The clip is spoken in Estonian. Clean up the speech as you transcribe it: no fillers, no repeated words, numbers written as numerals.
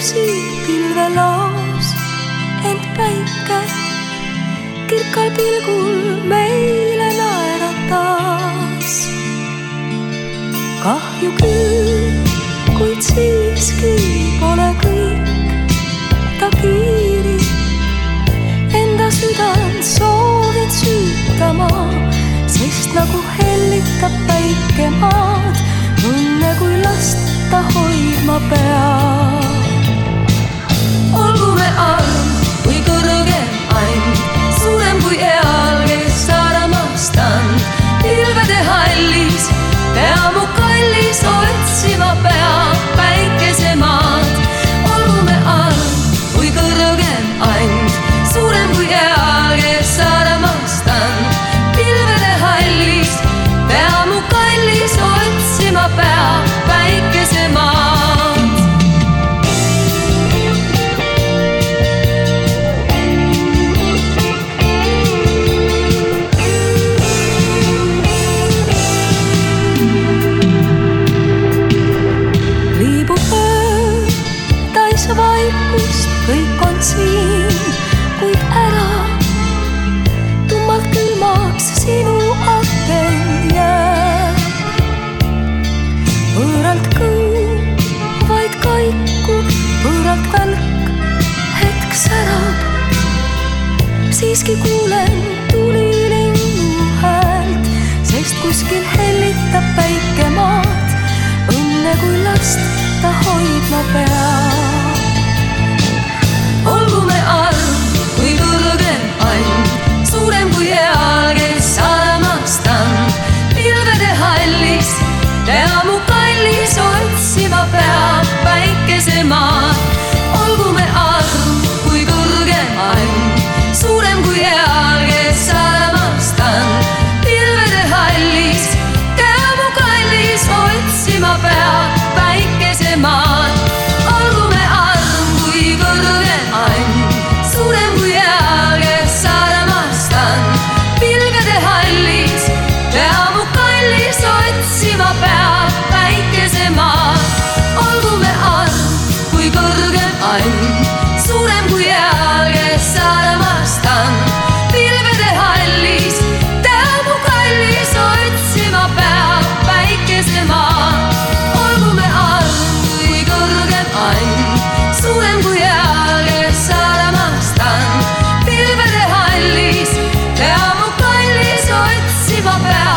püsib pilvelaos, ent päike kirkal pilgul meile naeratas. Kahju küll, kuid siiski pole kõik, ta kiirib enda südant soovin süütama, sest nagu hellitab päike maad, õnne kui last ta hoidma peab. Olgu me arm kui kõrgem and, suurem kui eal, kes armastan. Pilvede hallis pea mu kallis otsima peab päikesemaad. Olgu me arm kui kõrgem and, suurem kui eal, kes armastan. Pilvede hallis pea mu kallis otsima peab päikesemaad. Vaikust kõik on siin, kuid ära tummalt külmaks sinu aken jääb. Võõralt kõõb, vaid kaikub, võõralt välk hetk särab. Siiski kuulen tulilinnu häält, sest kuskil hellitab päike maad, õnne kui last ta hoidma peab. Olgu me arm kui kõrgem and, suurem kui eal, kes armastan. Pilvede hallis pea mu kallis otsima peab päikesemaad. Olgu me arm kui kõrgem and, suurem kui eal, kes armastan. Pilvede hallis pea mu kallis otsima peab päikesemaad. Olgu me arm kui kõrgem and, suurem kui eal, kes armastan. Pilvede hallis pea mu kallis otsima peab päikesemaad. Olgu me arm kui kõrgem and, suurem kui eal, kes armastan. Pilvede hallis pea mu kallis otsima peab päikesemaad. Olgu me arm kui kõrgem and, suurem kui eal, kes armastan. Pilvede hallis pea mu kallis otsima peab.